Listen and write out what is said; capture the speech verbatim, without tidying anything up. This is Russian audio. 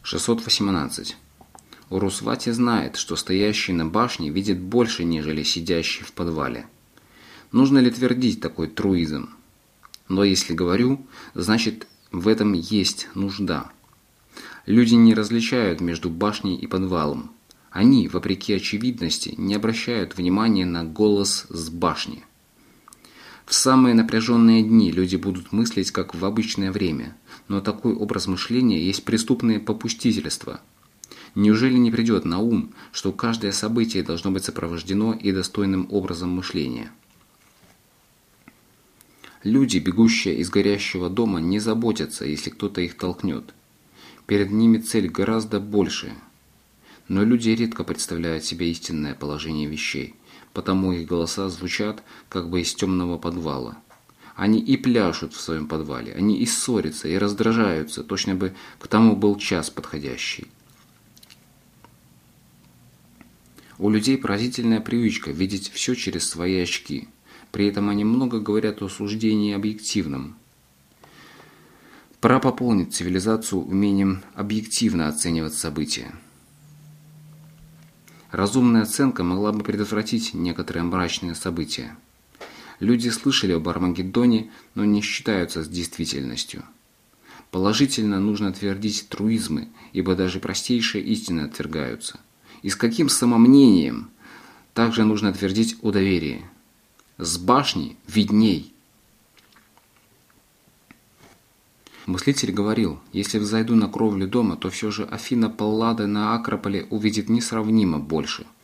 шестьсот восемнадцать. Урусвати знает, что стоящий на башне видит больше, нежели сидящий в подвале. Нужно ли твердить такой труизм? Но если говорю, значит в этом есть нужда. Люди не различают между башней и подвалом. Они, вопреки очевидности, не обращают внимания на голос с башни. В самые напряженные дни люди будут мыслить, как в обычное время, но такой образ мышления есть преступное попустительство. Неужели не придет на ум, что каждое событие должно быть сопровождено и достойным образом мышления? Люди, бегущие из горящего дома, не заботятся, если кто-то их толкнет. Перед ними цель гораздо большая. Но люди редко представляют себе истинное положение вещей, потому их голоса звучат как бы из темного подвала. Они и пляшут в своем подвале, они и ссорятся, и раздражаются, точно бы к тому был час подходящий. У людей поразительная привычка видеть все через свои очки. При этом они много говорят о суждении объективном. Пора пополнить цивилизацию умением объективно оценивать события. Разумная оценка могла бы предотвратить некоторые мрачные события. Люди слышали об Армагеддоне, но не считаются с действительностью. Положительно нужно твердить труизмы, ибо даже простейшие истины отвергаются. И с каким самомнением также нужно твердить о доверии. С башни видней. Мыслитель говорил, если взойду на кровлю дома, то все же Афина Паллады на Акрополе увидит несравнимо больше.